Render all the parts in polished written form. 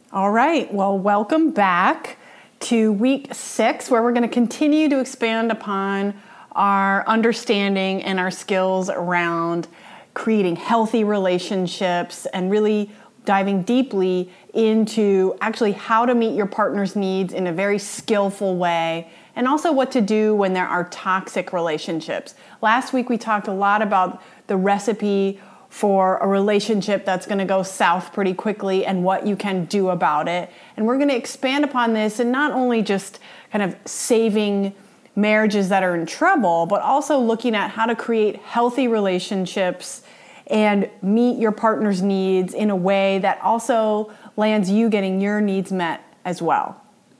All right, well, welcome back to week 6, where we're going to continue to expand upon our understanding and our skills around creating healthy relationships and really diving deeply into actually how to meet your partner's needs in a very skillful way, and also what to do when there are toxic relationships. Last week we talked a lot about the recipe for a relationship that's going to go south pretty quickly and what you can do about it. And we're going to expand upon this and not only just kind of saving marriages that are in trouble, but also looking at how to create healthy relationships and meet your partner's needs in a way that also lands you getting your needs met as well.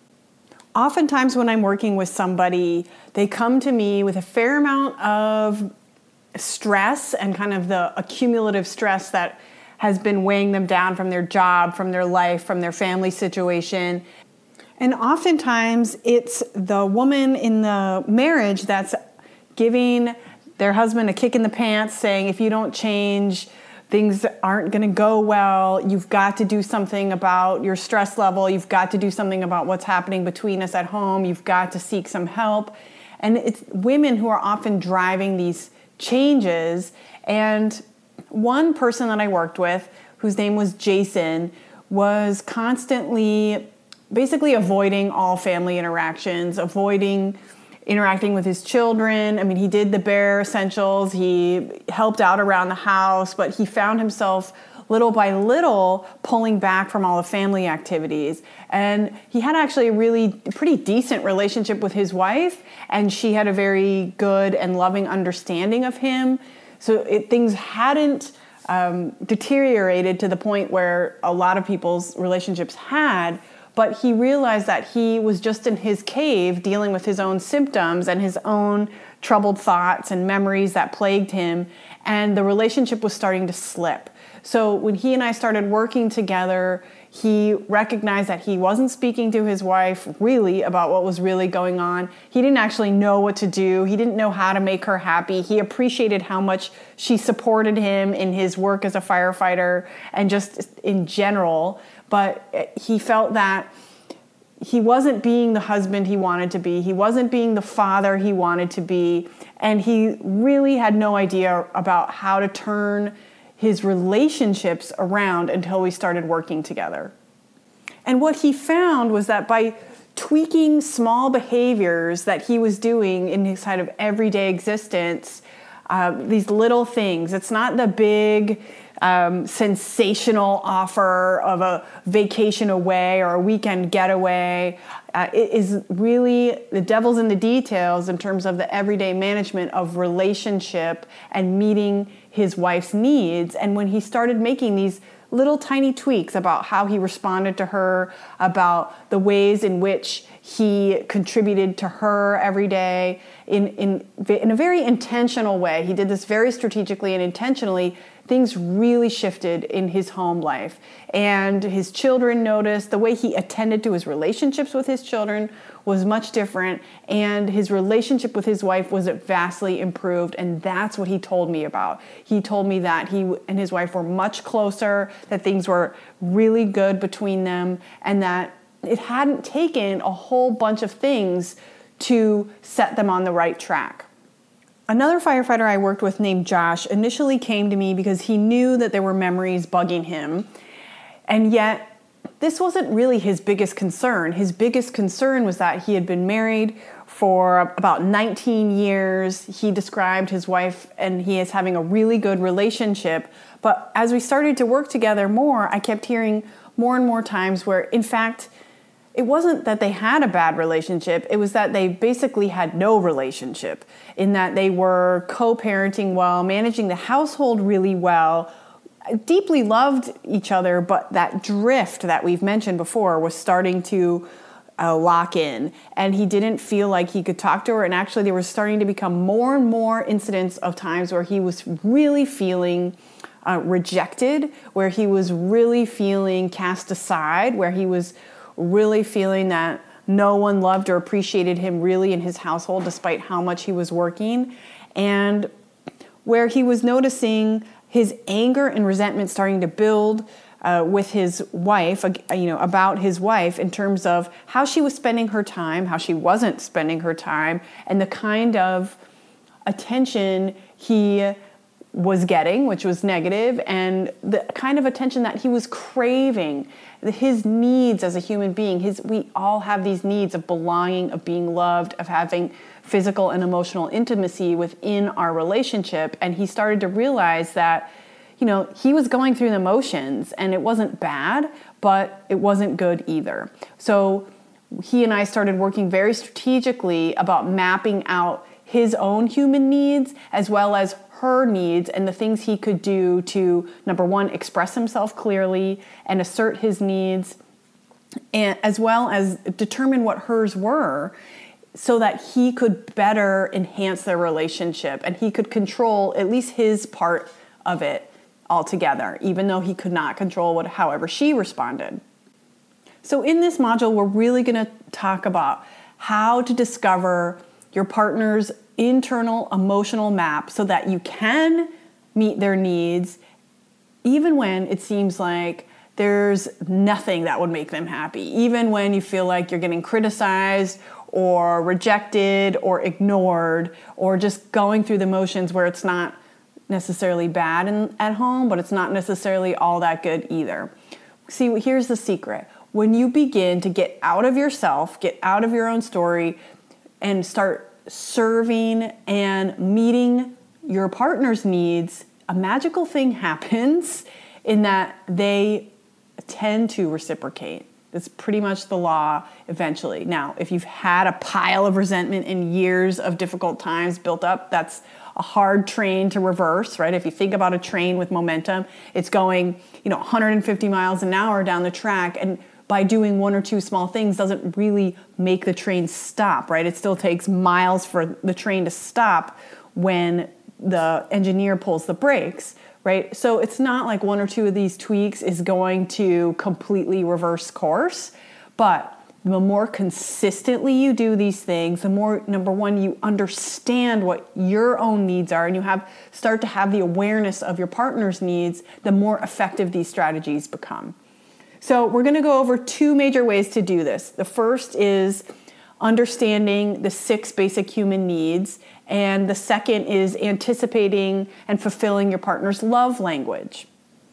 Oftentimes when I'm working with somebody, they come to me with a fair amount of stress and kind of the accumulative stress that has been weighing them down from their job, from their life, from their family situation. And oftentimes it's the woman in the marriage that's giving their husband a kick in the pants, saying, if you don't change, things aren't going to go well. You've got to do something about your stress level. You've got to do something about what's happening between us at home. You've got to seek some help. And it's women who are often driving these changes. And one person that I worked with, whose name was Jason, was constantly basically avoiding all family interactions, avoiding interacting with his children. I mean, he did the bare essentials. He helped out around the house, but he found himself little by little pulling back from all the family activities. And he had actually a really pretty decent relationship with his wife, and she had a very good and loving understanding of him. So things hadn't deteriorated to the point where a lot of people's relationships had, but he realized that he was just in his cave dealing with his own symptoms and his own troubled thoughts and memories that plagued him, and the relationship was starting to slip. So when he and I started working together, he recognized that he wasn't speaking to his wife really about what was really going on. He didn't actually know what to do. He didn't know how to make her happy. He appreciated how much she supported him in his work as a firefighter and just in general. But he felt that he wasn't being the husband he wanted to be. He wasn't being the father he wanted to be. And he really had no idea about how to turn his relationships around until we started working together. And what he found was that by tweaking small behaviors that he was doing in his kind of everyday existence, these little things, it's not the big sensational offer of a vacation away or a weekend getaway. It is really the devil's in the details in terms of the everyday management of relationship and meeting his wife's needs. And when he started making these little tiny tweaks about how he responded to her, about the ways in which he contributed to her every day in a very intentional way, he did this very strategically and intentionally, things really shifted in his home life. And his children noticed the way he attended to his relationships with his children was much different, and his relationship with his wife was vastly improved, and that's what he told me about. He told me that he and his wife were much closer, that things were really good between them, and that it hadn't taken a whole bunch of things to set them on the right track. Another firefighter I worked with named Josh initially came to me because he knew that there were memories bugging him, and yet this wasn't really his biggest concern. His biggest concern was that he had been married for about 19 years. He described his wife and he is having a really good relationship. But as we started to work together more, I kept hearing more and more times where, in fact, it wasn't that they had a bad relationship. It was that they basically had no relationship, in that they were co-parenting well, managing the household really well, deeply loved each other, but that drift that we've mentioned before was starting to lock in, and he didn't feel like he could talk to her. And actually there was starting to become more and more incidents of times where he was really feeling rejected, where he was really feeling cast aside, where he was really feeling that no one loved or appreciated him really in his household despite how much he was working, and where he was noticing his anger and resentment starting to build with his wife, about his wife in terms of how she was spending her time, how she wasn't spending her time, and the kind of attention he was getting, which was negative, and the kind of attention that he was craving. His needs as a human being, we all have these needs of belonging, of being loved, of having physical and emotional intimacy within our relationship. And he started to realize that, he was going through the motions, and it wasn't bad, but it wasn't good either. So he and I started working very strategically about mapping out his own human needs as well as her needs and the things he could do to, number one, express himself clearly and assert his needs, and as well as determine what hers were so that he could better enhance their relationship and he could control at least his part of it altogether, even though he could not control however she responded. So in this module, we're really going to talk about how to discover your partner's internal emotional map so that you can meet their needs even when it seems like there's nothing that would make them happy, even when you feel like you're getting criticized or rejected or ignored or just going through the motions where it's not necessarily bad at home, but it's not necessarily all that good either. See, here's the secret. When you begin to get out of yourself, get out of your own story, and start serving and meeting your partner's needs, a magical thing happens in that they tend to reciprocate. It's pretty much the law eventually. Now, if you've had a pile of resentment and years of difficult times built up, that's a hard train to reverse, right? If you think about a train with momentum, it's going, 150 miles an hour down the track, and by doing one or two small things doesn't really make the train stop, right? It still takes miles for the train to stop when the engineer pulls the brakes, right? So it's not like one or two of these tweaks is going to completely reverse course, but the more consistently you do these things, the more, number one, you understand what your own needs are and you start to have the awareness of your partner's needs, the more effective these strategies become. So we're going to go over two major ways to do this. The first is understanding the 6 basic human needs, and the second is anticipating and fulfilling your partner's love language.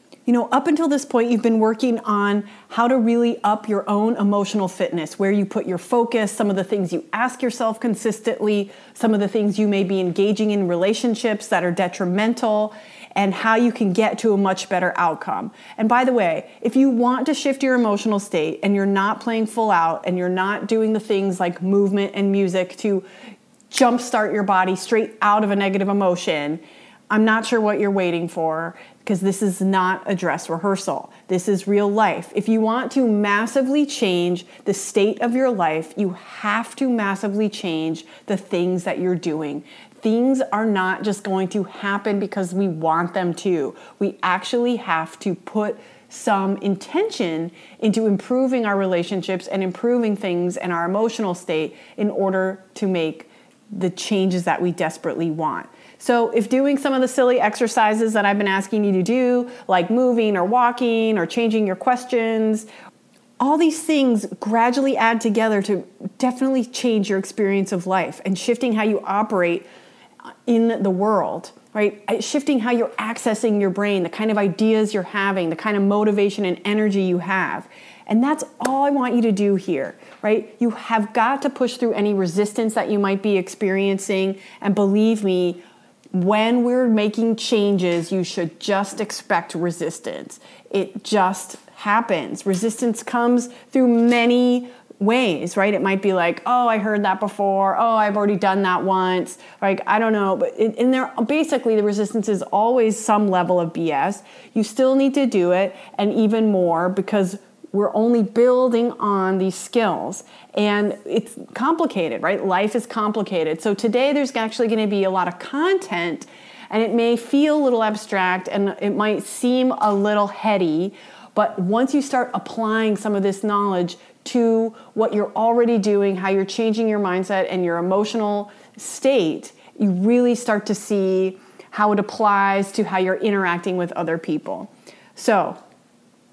Up until this point, you've been working on how to really up your own emotional fitness, where you put your focus, some of the things you ask yourself consistently, some of the things you may be engaging in relationships that are detrimental, and how you can get to a much better outcome. And by the way, if you want to shift your emotional state and you're not playing full out and you're not doing the things like movement and music to jumpstart your body straight out of a negative emotion, I'm not sure what you're waiting for, because this is not a dress rehearsal. This is real life. If you want to massively change the state of your life, you have to massively change the things that you're doing. Things are not just going to happen because we want them to. We actually have to put some intention into improving our relationships and improving things in our emotional state in order to make the changes that we desperately want. So if doing some of the silly exercises that I've been asking you to do, like moving or walking or changing your questions, all these things gradually add together to definitely change your experience of life and shifting how you operate in the world, right? Shifting how you're accessing your brain, the kind of ideas you're having, the kind of motivation and energy you have. And that's all I want you to do here, right? You have got to push through any resistance that you might be experiencing. And believe me, when we're making changes, you should just expect resistance. It just happens. Resistance comes through many ways, right? It might be like, oh, I heard that before. Oh, I've already done that once. Like, I don't know. But in there, basically, the resistance is always some level of BS. You still need to do it, and even more, because we're only building on these skills. And it's complicated, right? Life is complicated. So today there's actually going to be a lot of content, and it may feel a little abstract and it might seem a little heady, but once you start applying some of this knowledge to what you're already doing, how you're changing your mindset and your emotional state, you really start to see how it applies to how you're interacting with other people. So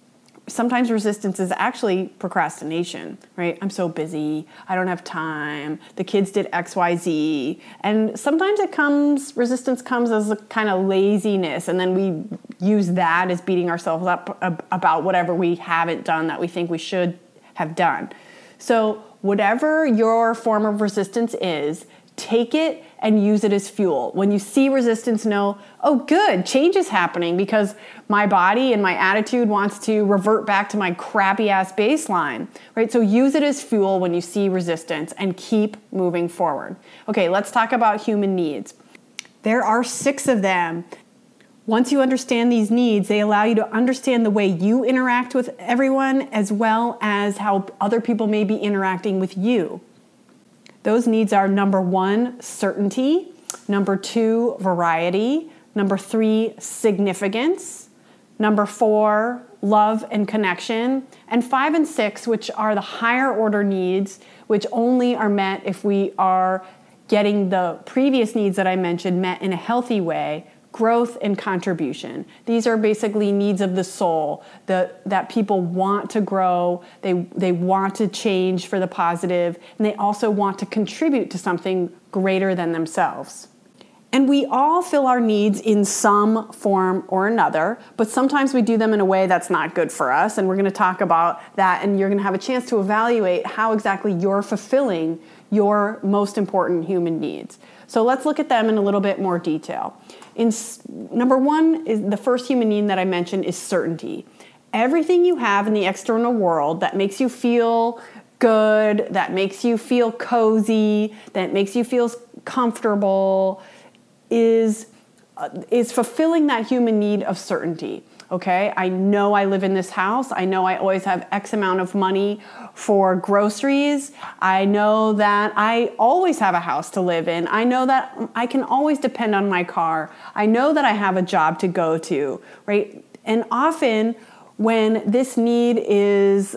sometimes resistance is actually procrastination, right? I'm so busy. I don't have time. The kids did X, Y, Z. And sometimes resistance comes as a kind of laziness. And then we use that as beating ourselves up about whatever we haven't done that we think we should have done. So whatever your form of resistance is, take it and use it as fuel. When you see resistance, know, oh, good, change is happening because my body and my attitude wants to revert back to my crappy ass baseline, right? So use it as fuel when you see resistance and keep moving forward. Okay, let's talk about human needs. There are 6 of them. Once you understand these needs, they allow you to understand the way you interact with everyone as well as how other people may be interacting with you. Those needs are number 1, certainty, number 2, variety, number 3, significance, number 4, love and connection, and 5 and 6, which are the higher order needs, which only are met if we are getting the previous needs that I mentioned met in a healthy way. Growth and contribution. These are basically needs of the soul that people want to grow, they want to change for the positive, and they also want to contribute to something greater than themselves. And we all fill our needs in some form or another, but sometimes we do them in a way that's not good for us, and we're going to talk about that, and you're going to have a chance to evaluate how exactly you're fulfilling your most important human needs. So let's look at them in a little bit more detail. Number 1 is the first human need that I mentioned is certainty. Everything you have in the external world that makes you feel good, that makes you feel cozy, that makes you feel comfortable is fulfilling that human need of certainty. Okay, I know I live in this house. I know I always have X amount of money for groceries. I know that I always have a house to live in. I know that I can always depend on my car. I know that I have a job to go to, right? And often when this need is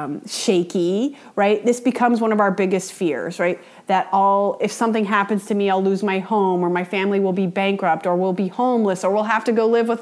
shaky, right, this becomes one of our biggest fears, right? That if something happens to me, I'll lose my home, or my family will be bankrupt, or we'll be homeless, or we'll have to go live with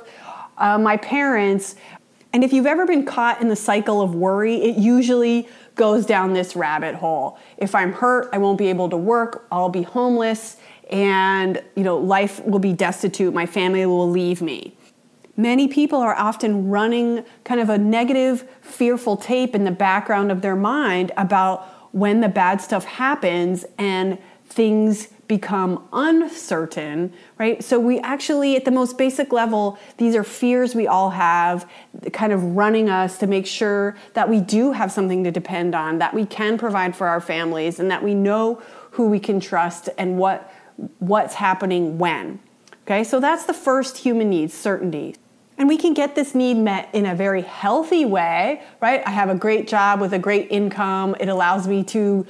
my parents. And if you've ever been caught in the cycle of worry, it usually goes down this rabbit hole. If I'm hurt, I won't be able to work, I'll be homeless, and life will be destitute, my family will leave me. Many people are often running kind of a negative, fearful tape in the background of their mind about when the bad stuff happens and things become uncertain, right? So we actually, at the most basic level, these are fears we all have kind of running us to make sure that we do have something to depend on, that we can provide for our families, and that we know who we can trust and what's happening when. Okay, so that's the first human need, certainty. And we can get this need met in a very healthy way, right? I have a great job with a great income. It allows me to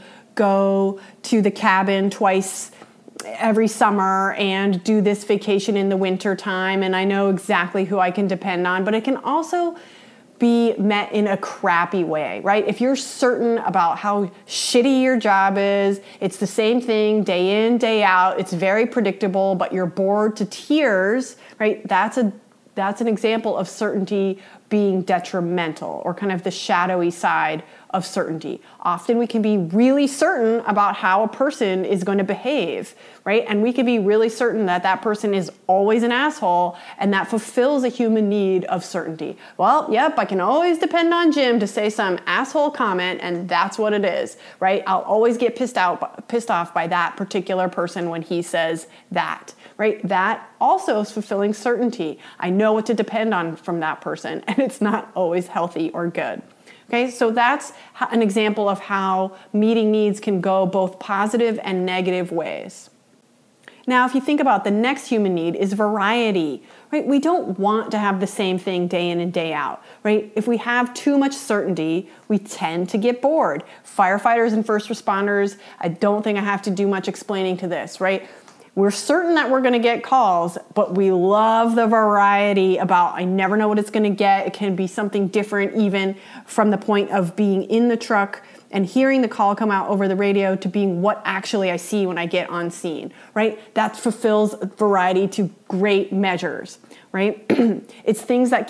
go to the cabin twice every summer and do this vacation in the winter time, and I know exactly who I can depend on. But it can also be met in a crappy way, right? If you're certain about how shitty your job is, it's the same thing day in, day out, it's very predictable, but you're bored to tears, right? That's an example of certainty being detrimental, or kind of the shadowy side of certainty. Often we can be really certain about how a person is going to behave, right? And we can be really certain that that person is always an asshole, and that fulfills a human need of certainty. Well, yep, I can always depend on Jim to say some asshole comment, and that's what it is, right? I'll always get pissed off by that particular person when he says that, right? That also is fulfilling certainty. I know what to depend on from that person, and it's not always healthy or good. Okay, so that's an example of how meeting needs can go both positive and negative ways. Now, if you think about the next human need is variety, right? We don't want to have the same thing day in and day out, right? If we have too much certainty, we tend to get bored. Firefighters and first responders, I don't think I have to do much explaining to this, right? We're certain that we're going to get calls, but we love the variety about I never know what it's going to get. It can be something different, even from the point of being in the truck and hearing the call come out over the radio to being what actually I see when I get on scene, right? That fulfills variety to great measures, right? It's things that keep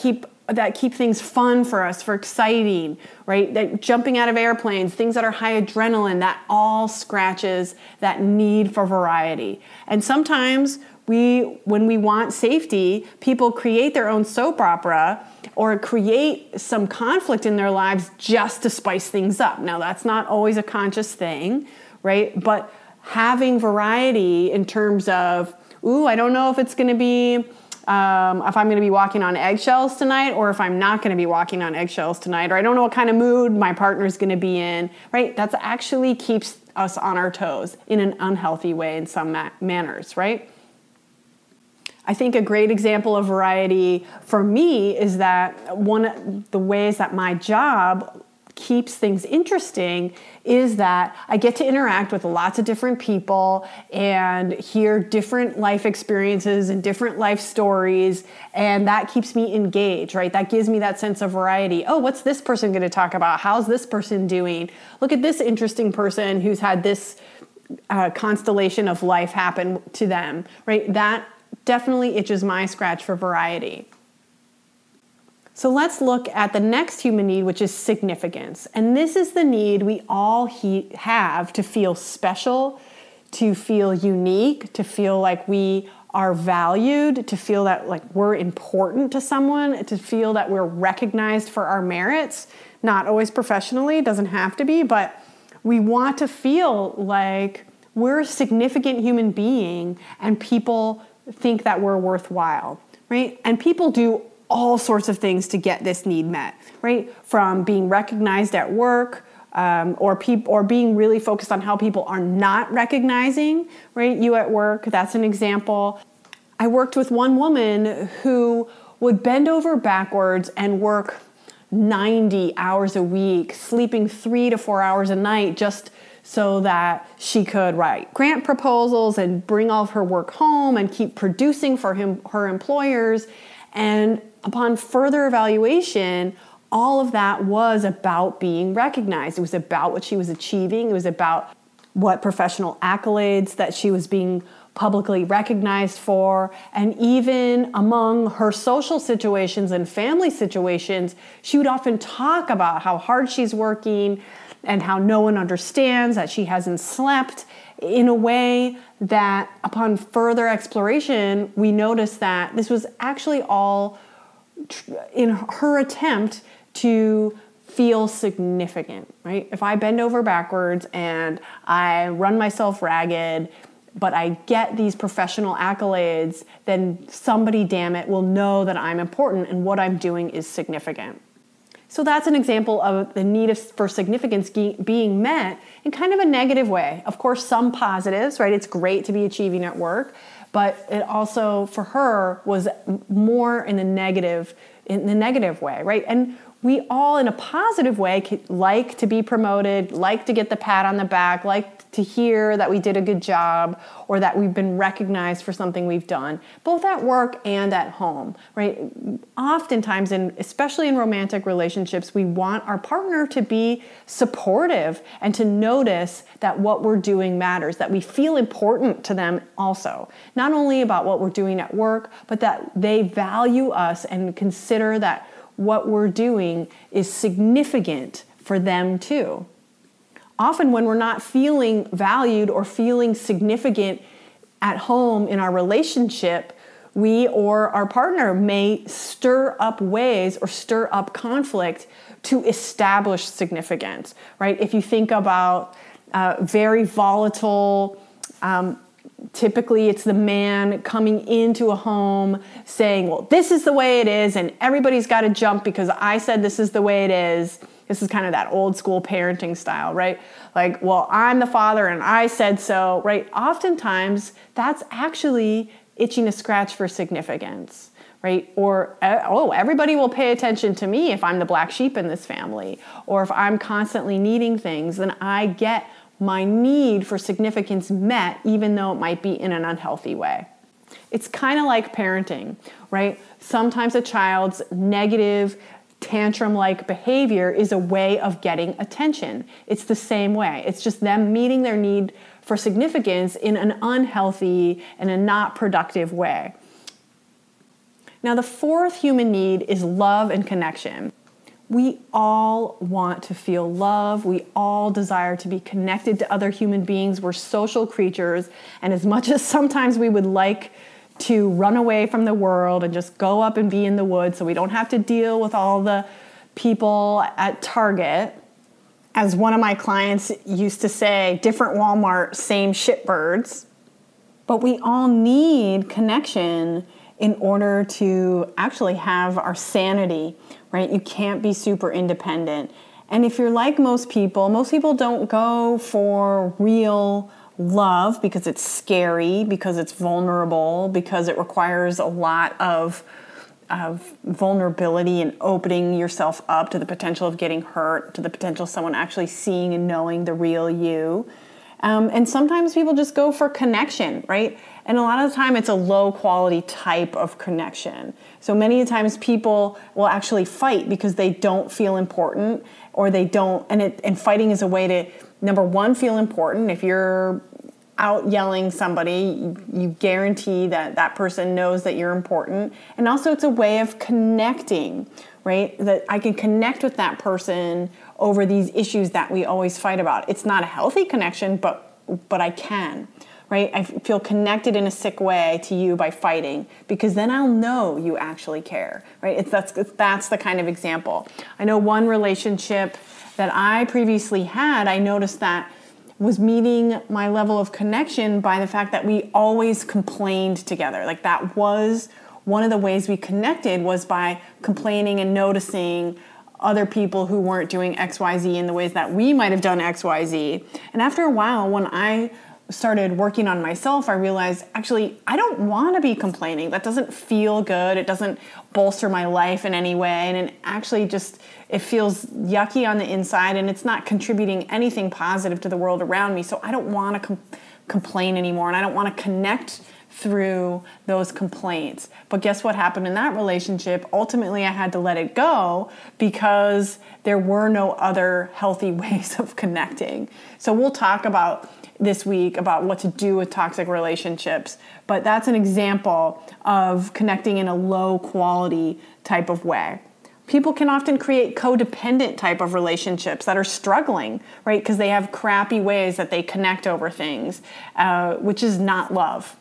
that keep things fun for us, for exciting, right? That jumping out of airplanes, things that are high adrenaline, that all scratches that need for variety. And sometimes when we want safety, people create their own soap opera or create some conflict in their lives just to spice things up. Now, that's not always a conscious thing, right? But having variety in terms of, I don't know if it's going to be, if I'm going to be walking on eggshells tonight, or if I'm not going to be walking on eggshells tonight, or I don't know what kind of mood my partner's going to be in, right? That's actually keeps us on our toes in an unhealthy way in some manners, right? I think a great example of variety for me is that one of the ways that my job keeps things interesting is that I get to interact with lots of different people and hear different life experiences and different life stories, and that keeps me engaged, right? That gives me that sense of variety. Oh, what's this person going to talk about? How's this person doing? Look at this interesting person who's had this constellation of life happen to them, right? That definitely itches my scratch for variety. So let's look at the next human need, which is significance. And this is the need we all have to feel special, to feel unique, to feel like we are valued, to feel that like we're important to someone, to feel that we're recognized for our merits. Not always professionally, doesn't have to be, but we want to feel like we're a significant human being and people think that we're worthwhile, right? And people do all sorts of things to get this need met, right? From being recognized at work, or being really focused on how people are not recognizing, right? You at work, that's an example. I worked with one woman who would bend over backwards and work 90 hours a week, sleeping 3 to 4 hours a night just so that she could write grant proposals and bring all of her work home and keep producing for her employers. And upon further evaluation, all of that was about being recognized. It was about what she was achieving. It was about what professional accolades that she was being publicly recognized for. And even among her social situations and family situations, she would often talk about how hard she's working and how no one understands, that she hasn't slept, in a way that upon further exploration, we noticed that this was actually all in her attempt to feel significant, right? If I bend over backwards and I run myself ragged, but I get these professional accolades, then somebody, damn it, will know that I'm important and what I'm doing is significant. So that's an example of the need for significance being met in kind of a negative way. Of course, some positives, right? It's great to be achieving at work, but it also, for her, was more in the negative way, right? And we all, in a positive way, like to be promoted, like to get the pat on the back, like to hear that we did a good job or that we've been recognized for something we've done, both at work and at home, right? Oftentimes, especially in romantic relationships, we want our partner to be supportive and to notice that what we're doing matters, that we feel important to them also. Not only about what we're doing at work, but that they value us and consider that what we're doing is significant for them too. Often when we're not feeling valued or feeling significant at home in our relationship, we or our partner may stir up ways or stir up conflict to establish significance, right? If you think about very volatile, typically it's the man coming into a home saying, well, this is the way it is and everybody's got to jump because I said this is the way it is. This is kind of that old school parenting style, right? Like, well, I'm the father and I said so, right? Oftentimes that's actually itching a scratch for significance, right? Or, oh, everybody will pay attention to me if I'm the black sheep in this family, or if I'm constantly needing things, then I get my need for significance met, even though it might be in an unhealthy way. It's kind of like parenting, right? Sometimes a child's negative tantrum-like behavior is a way of getting attention. It's the same way. It's just them meeting their need for significance in an unhealthy and a not productive way. Now, the fourth human need is love and connection. We all want to feel love. We all desire to be connected to other human beings. We're social creatures. And as much as sometimes we would like to run away from the world and just go up and be in the woods so we don't have to deal with all the people at Target, as one of my clients used to say, different Walmart, same shitbirds. But we all need connection in order to actually have our sanity, right? You can't be super independent. And if you're like most people don't go for real love because it's scary, because it's vulnerable, because it requires a lot of vulnerability and opening yourself up to the potential of getting hurt, to the potential of someone actually seeing and knowing the real you. And sometimes people just go for connection, right? And a lot of the time it's a low quality type of connection. So many times people will actually fight because they don't feel important, or they don't, and fighting is a way to, number one, feel important. If you're out yelling somebody, you guarantee that that person knows that you're important. And also it's a way of connecting, right? That I can connect with that person over these issues that we always fight about. It's not a healthy connection, but I can, right? I feel connected in a sick way to you by fighting, because then I'll know you actually care, right? That's the kind of example. I know one relationship that I previously had, I noticed that was meeting my level of connection by the fact that we always complained together. Like, that was one of the ways we connected, was by complaining and noticing other people who weren't doing XYZ in the ways that we might have done XYZ. And after a while, when I started working on myself, I realized, actually, I don't want to be complaining. That doesn't feel good. It doesn't bolster my life in any way. And it actually just, it feels yucky on the inside, and it's not contributing anything positive to the world around me. So I don't want to complain anymore, and I don't want to connect through those complaints. But guess what happened in that relationship? Ultimately, I had to let it go because there were no other healthy ways of connecting. So we'll talk about this week about what to do with toxic relationships, but that's an example of connecting in a low quality type of way. People can often create codependent type of relationships that are struggling, right? Because they have crappy ways that they connect over things, which is not love.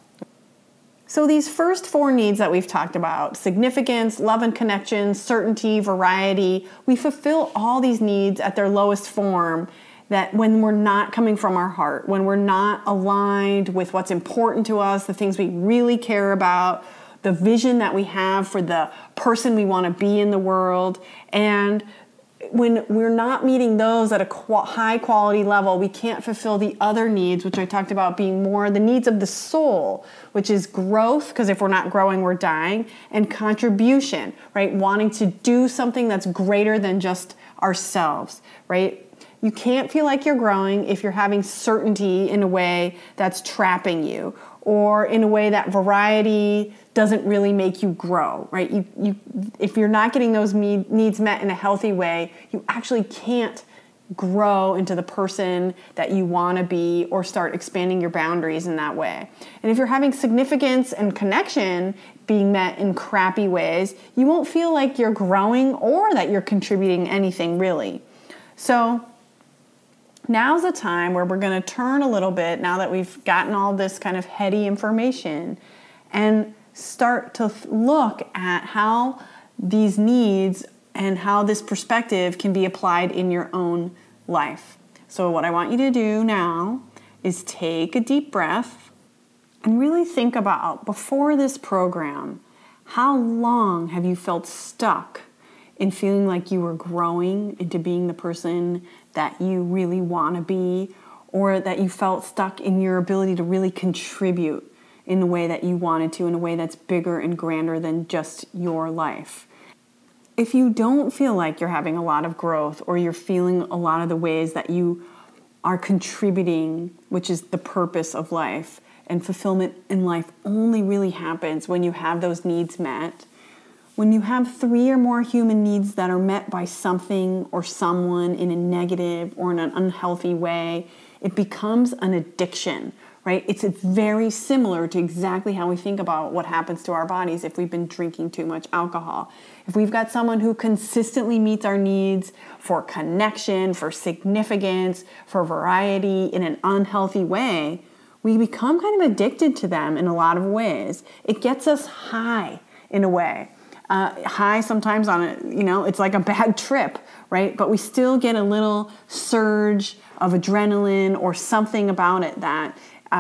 So these first four needs that we've talked about, significance, love and connection, certainty, variety, we fulfill all these needs at their lowest form, that when we're not coming from our heart, when we're not aligned with what's important to us, the things we really care about, the vision that we have for the person we want to be in the world. And when we're not meeting those at a high quality level, we can't fulfill the other needs, which I talked about being more the needs of the soul, which is growth, because if we're not growing, we're dying, and contribution, right? Wanting to do something that's greater than just ourselves, right? You can't feel like you're growing if you're having certainty in a way that's trapping you, or in a way that variety doesn't really make you grow, right? If you're not getting those needs met in a healthy way, you actually can't grow into the person that you want to be or start expanding your boundaries in that way. And if you're having significance and connection being met in crappy ways, you won't feel like you're growing or that you're contributing anything really. So now's the time where we're going to turn a little bit, now that we've gotten all this kind of heady information, and start to look at how these needs and how this perspective can be applied in your own life. So what I want you to do now is take a deep breath and really think about, before this program, how long have you felt stuck in feeling like you were growing into being the person that you really want to be, or that you felt stuck in your ability to really contribute in the way that you wanted to, in a way that's bigger and grander than just your life. If you don't feel like you're having a lot of growth, or you're feeling a lot of the ways that you are contributing, which is the purpose of life, and fulfillment in life only really happens when you have those needs met. When you have 3 or more human needs that are met by something or someone in a negative or in an unhealthy way, it becomes an addiction, right? It's very similar to exactly how we think about what happens to our bodies if we've been drinking too much alcohol. If we've got someone who consistently meets our needs for connection, for significance, for variety in an unhealthy way, we become kind of addicted to them in a lot of ways. It gets us high in a way. High sometimes on it's like a bad trip, right? But we still get a little surge of adrenaline or something about it that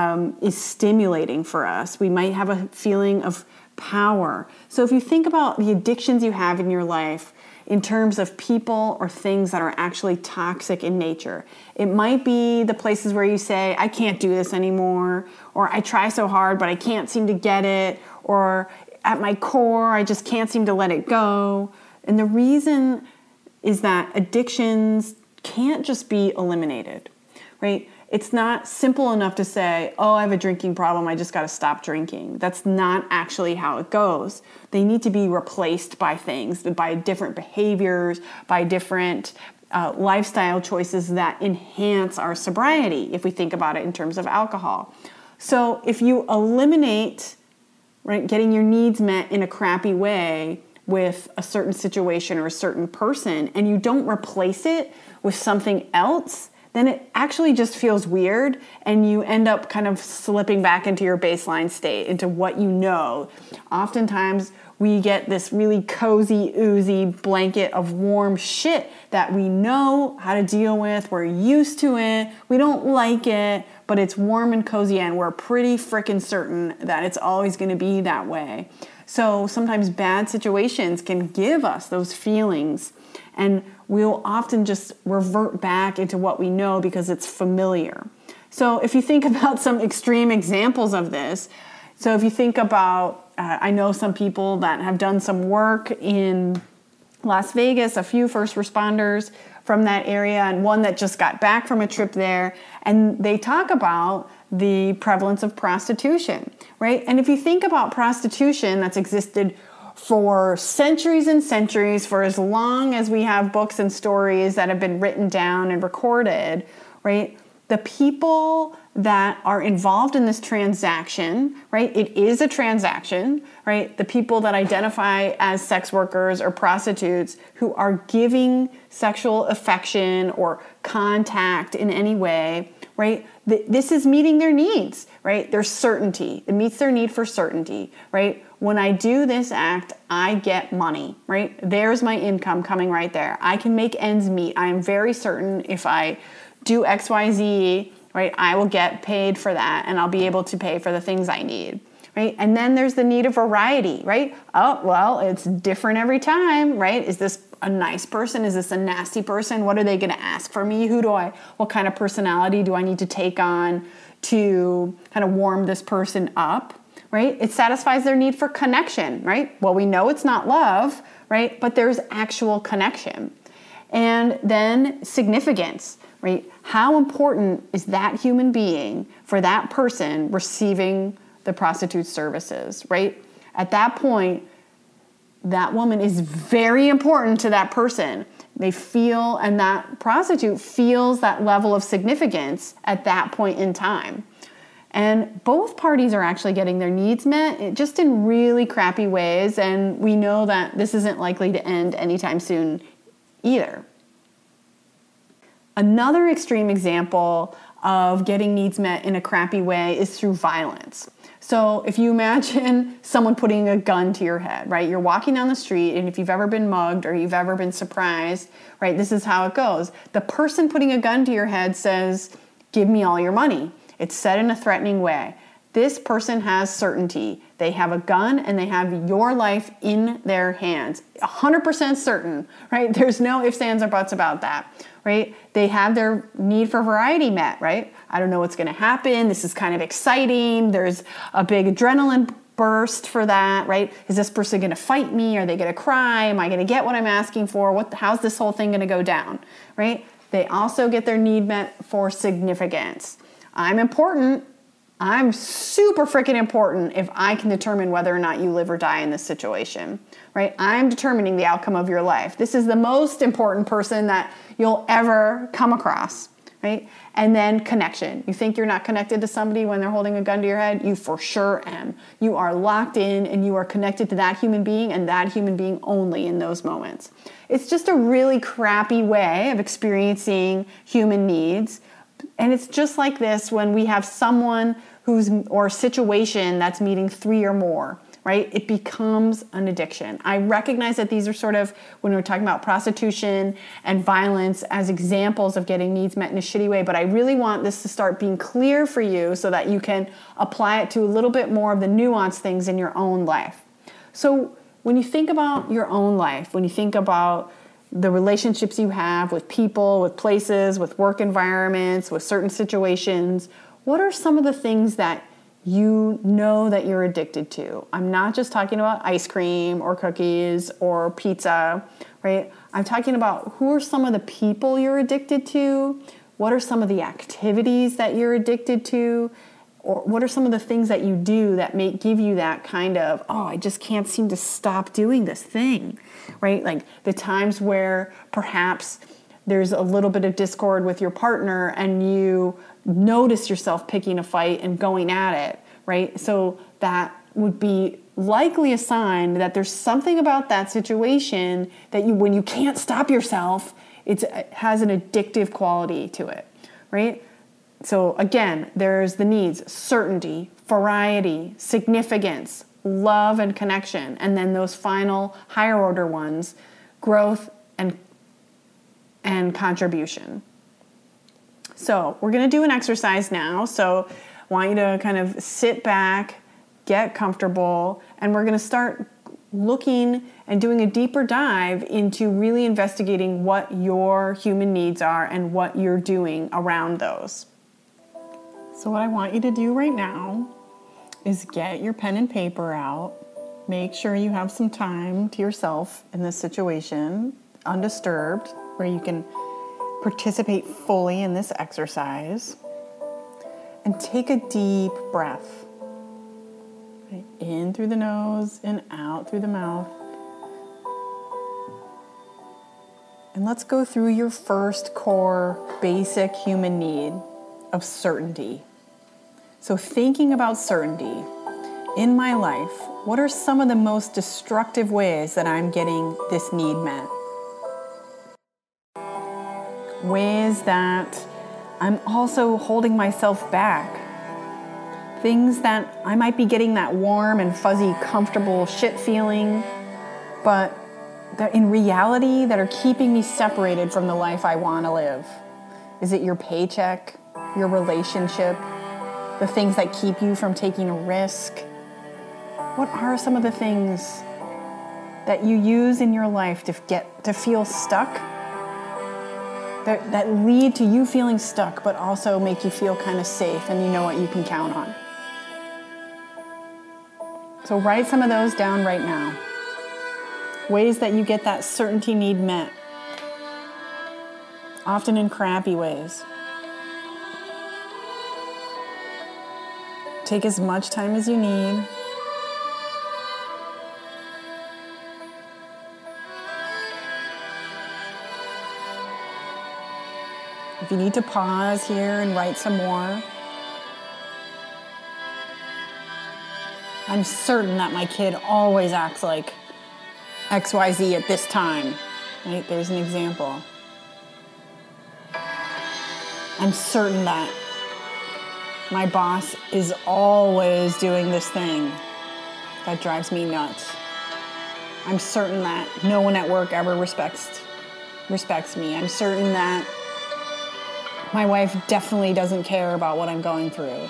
is stimulating for us. We might have a feeling of power. So if you think about the addictions you have in your life in terms of people or things that are actually toxic in nature, it might be the places where you say, I can't do this anymore, or I try so hard, but I can't seem to get it, or at my core, I just can't seem to let it go. And the reason is that addictions can't just be eliminated, right? It's not simple enough to say, oh, I have a drinking problem, I just got to stop drinking. That's not actually how it goes. They need to be replaced by things, by different behaviors, by different lifestyle choices that enhance our sobriety, if we think about it in terms of alcohol. So if you eliminate, right, getting your needs met in a crappy way with a certain situation or a certain person, and you don't replace it with something else, then it actually just feels weird, and you end up kind of slipping back into your baseline state, into what you know. Oftentimes, we get this really cozy, oozy blanket of warm shit that we know how to deal with. We're used to it. We don't like it, but it's warm and cozy, and we're pretty freaking certain that it's always going to be that way. So sometimes bad situations can give us those feelings, and we'll often just revert back into what we know because it's familiar. So if you think about some extreme examples of this, so if you think about, I know some people that have done some work in Las Vegas, a few first responders from that area, and one that just got back from a trip there, and they talk about the prevalence of prostitution, right? And if you think about prostitution that's existed for centuries and centuries, for as long as we have books and stories that have been written down and recorded, right? The people that are involved in this transaction, right? It is a transaction, right? The people that identify as sex workers or prostitutes who are giving sexual affection or contact in any way, right? This is meeting their needs, right? There's certainty. It meets their need for certainty, right? When I do this act, I get money, right? There's my income coming right there. I can make ends meet. I am very certain if I do X, Y, Z, right, I will get paid for that, and I'll be able to pay for the things I need, right? And then there's the need of variety, right? Oh, well, it's different every time, right? Is this a nice person? Is this a nasty person? What are they going to ask for me? What kind of personality do I need to take on to kind of warm this person up, right? It satisfies their need for connection, right? Well, we know it's not love, right? But there's actual connection. And then significance, right? How important is that human being for that person receiving the prostitute's services, right? At that point, that woman is very important to that person. They feel, and that prostitute feels that level of significance at that point in time. And both parties are actually getting their needs met, just in really crappy ways, and we know that this isn't likely to end anytime soon either. Another extreme example of getting needs met in a crappy way is through violence. So if you imagine someone putting a gun to your head, right? You're walking down the street, and if you've ever been mugged or you've ever been surprised, right, this is how it goes. The person putting a gun to your head says, give me all your money. It's said in a threatening way. This person has certainty. They have a gun and they have your life in their hands. 100% certain, right? There's no ifs, ands, or buts about that, right? They have their need for variety met, right? I don't know what's going to happen. This is kind of exciting. There's a big adrenaline burst for that, right? Is this person going to fight me? Are they going to cry? Am I going to get what I'm asking for? How's this whole thing going to go down, right? They also get their need met for significance. I'm important. I'm super freaking important if I can determine whether or not you live or die in this situation, right? I'm determining the outcome of your life. This is the most important person that you'll ever come across, right? And then connection. You think you're not connected to somebody when they're holding a gun to your head? You for sure am. You are locked in and you are connected to that human being and that human being only in those moments. It's just a really crappy way of experiencing human needs. And it's just like this when we have someone or a situation that's meeting 3 or more, right? It becomes an addiction. I recognize that these are sort of, when we're talking about prostitution and violence as examples of getting needs met in a shitty way, but I really want this to start being clear for you so that you can apply it to a little bit more of the nuanced things in your own life. So when you think about your own life, when you think about the relationships you have with people, with places, with work environments, with certain situations, what are some of the things that you know that you're addicted to? I'm not just talking about ice cream or cookies or pizza, right? I'm talking about who are some of the people you're addicted to? What are some of the activities that you're addicted to? Or what are some of the things that you do that give you that kind of, oh, I just can't seem to stop doing this thing, right? Like the times where perhaps there's a little bit of discord with your partner and you notice yourself picking a fight and going at it, right? So that would be likely a sign that there's something about that situation that when you can't stop yourself, it has an addictive quality to it, right? So again, there's the needs: certainty, variety, significance, love and connection. And then those final higher order ones: growth and contribution. So we're going to do an exercise now. So I want you to kind of sit back, get comfortable, and we're going to start looking and doing a deeper dive into really investigating what your human needs are and what you're doing around those. So what I want you to do right now is get your pen and paper out. Make sure you have some time to yourself in this situation, undisturbed, where you can participate fully in this exercise. And take a deep breath. Right? In through the nose and out through the mouth. And let's go through your first core basic human need of certainty. So thinking about certainty, in my life, what are some of the most destructive ways that I'm getting this need met? Ways that I'm also holding myself back. Things that I might be getting that warm and fuzzy, comfortable shit feeling, but that in reality that are keeping me separated from the life I want to live. Is it your paycheck, your relationship, the things that keep you from taking a risk? What are some of the things that you use in your life to feel stuck? That lead to you feeling stuck, but also make you feel kind of safe and you know what you can count on. So write some of those down right now. Ways that you get that certainty need met. Often in crappy ways. Take as much time as you need. If you need to pause here and write some more. I'm certain that my kid always acts like XYZ at this time. Right? There's an example. I'm certain that my boss is always doing this thing that drives me nuts. I'm certain that no one at work ever respects me. I'm certain that my wife definitely doesn't care about what I'm going through.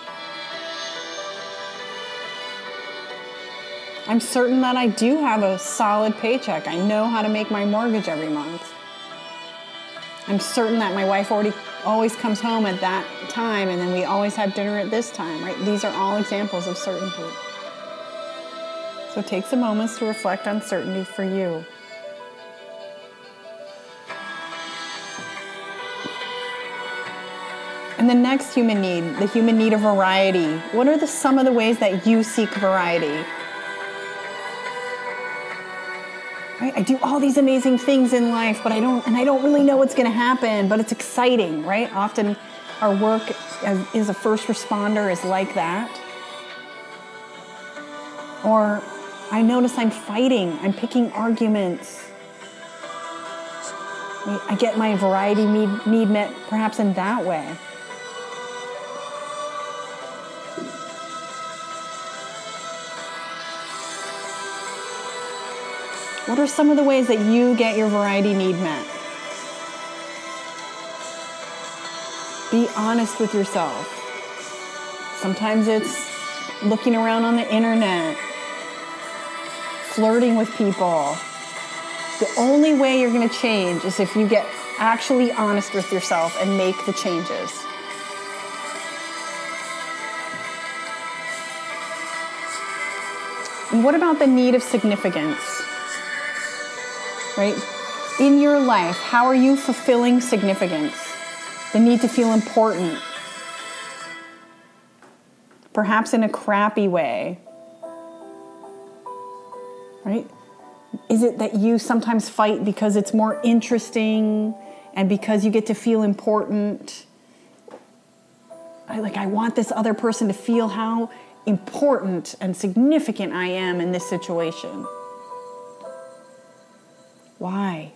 I'm certain that I do have a solid paycheck. I know how to make my mortgage every month. I'm certain that my wife always comes home at that time and then we always have dinner at this time, right? These are all examples of certainty. So take some moments to reflect on certainty for you. And the next human need, the human need of variety. What are some of the ways that you seek variety? right? I do all these amazing things in life, but I don't really know what's going to happen, but it's exciting, right? Often our work as a first responder is like that. Or I notice I'm fighting, I'm picking arguments. I get my variety need met perhaps in that way. What are some of the ways that you get your variety need met? Be honest with yourself. Sometimes it's looking around on the internet, flirting with people. The only way you're going to change is if you get actually honest with yourself and make the changes. And what about the need of significance? Right? In your life, how are you fulfilling significance? The need to feel important. Perhaps in a crappy way. Right? Is it that you sometimes fight because it's more interesting and because you get to feel important? I want this other person to feel how important and significant I am in this situation. Why?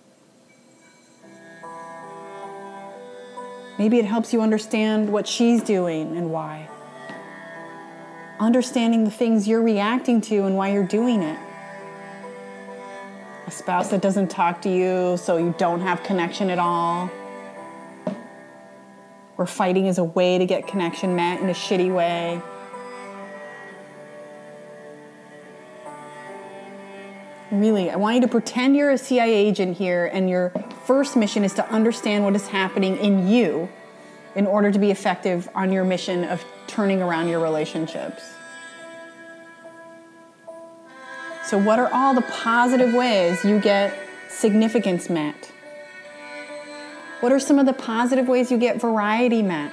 Maybe it helps you understand what she's doing and why. Understanding the things you're reacting to and why you're doing it. A spouse that doesn't talk to you, so you don't have connection at all. Or fighting is a way to get connection met in a shitty way. Really, I want you to pretend you're a CIA agent here, and your first mission is to understand what is happening in you in order to be effective on your mission of turning around your relationships. So what are all the positive ways you get significance met? What are some of the positive ways you get variety met?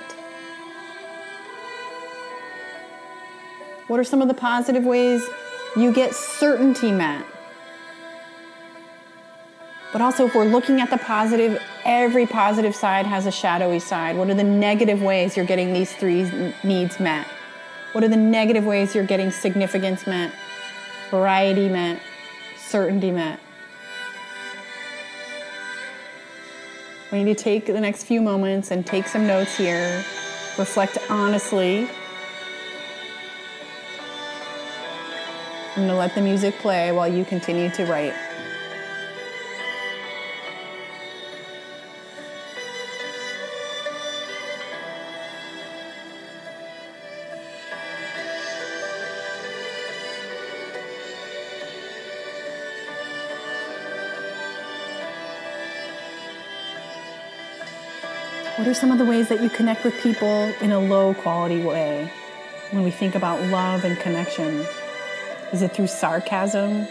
What are some of the positive ways you get certainty met? But also, if we're looking at the positive, every positive side has a shadowy side. What are the negative ways you're getting these three needs met? What are the negative ways you're getting significance met, variety met, certainty met? I want you to take the next few moments and take some notes here. Reflect honestly. I'm going to let the music play while you continue to write. What are some of the ways that you connect with people in a low quality way when we think about love and connection? Is it through sarcasm?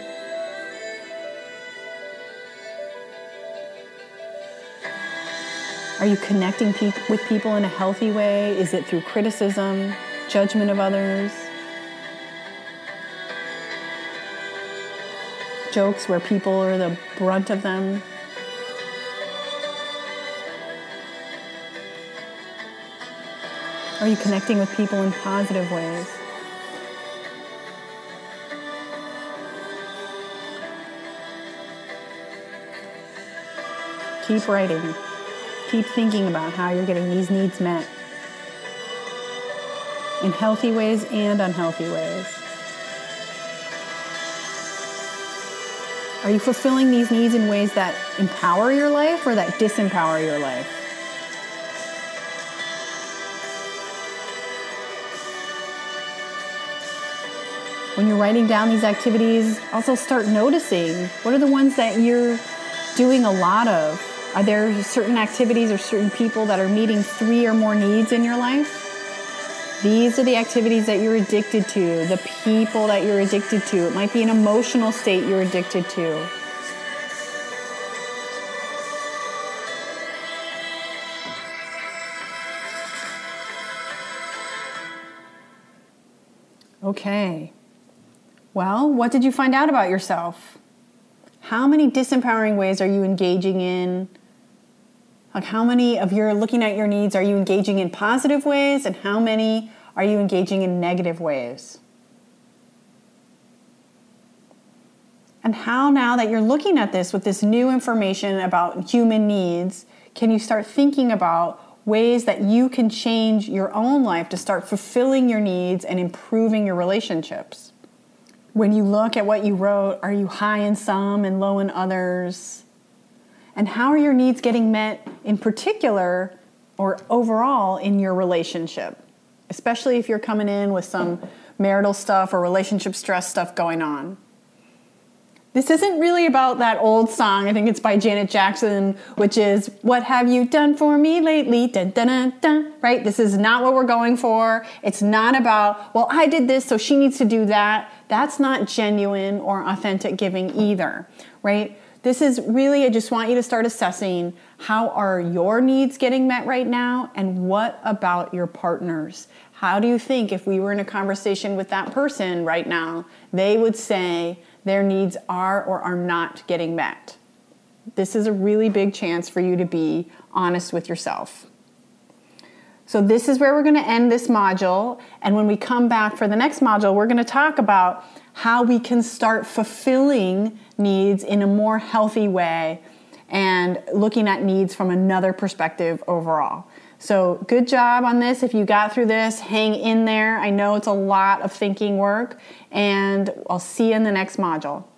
Are you connecting with people in a healthy way? Is it through criticism, judgment of others? Jokes where people are the brunt of them? Are you connecting with people in positive ways? Keep writing. Keep thinking about how you're getting these needs met in healthy ways and unhealthy ways. Are you fulfilling these needs in ways that empower your life or that disempower your life? When you're writing down these activities, also start noticing what are the ones that you're doing a lot of. Are there certain activities or certain people that are meeting 3 or more needs in your life? These are the activities that you're addicted to, the people that you're addicted to. It might be an emotional state you're addicted to. Okay. Well, what did you find out about yourself? How many disempowering ways are you engaging in? Like, how many of your looking at your needs are you engaging in positive ways, and how many are you engaging in negative ways? And how, now that you're looking at this with this new information about human needs, can you start thinking about ways that you can change your own life to start fulfilling your needs and improving your relationships? When you look at what you wrote, are you high in some and low in others? And how are your needs getting met in particular or overall in your relationship? Especially if you're coming in with some marital stuff or relationship stress stuff going on. This isn't really about that old song, I think it's by Janet Jackson, which is, "What have you done for me lately?" Dun, dun, dun, dun. Right? This is not what we're going for. It's not about, well, I did this, so she needs to do that. That's not genuine or authentic giving either, right? This is really, I just want you to start assessing, how are your needs getting met right now, and what about your partners? How do you think, if we were in a conversation with that person right now, they would say their needs are or are not getting met? This is a really big chance for you to be honest with yourself. So this is where we're going to end this module. And when we come back for the next module, we're going to talk about how we can start fulfilling needs in a more healthy way and looking at needs from another perspective overall. So good job on this. If you got through this, hang in there. I know it's a lot of thinking work, and I'll see you in the next module.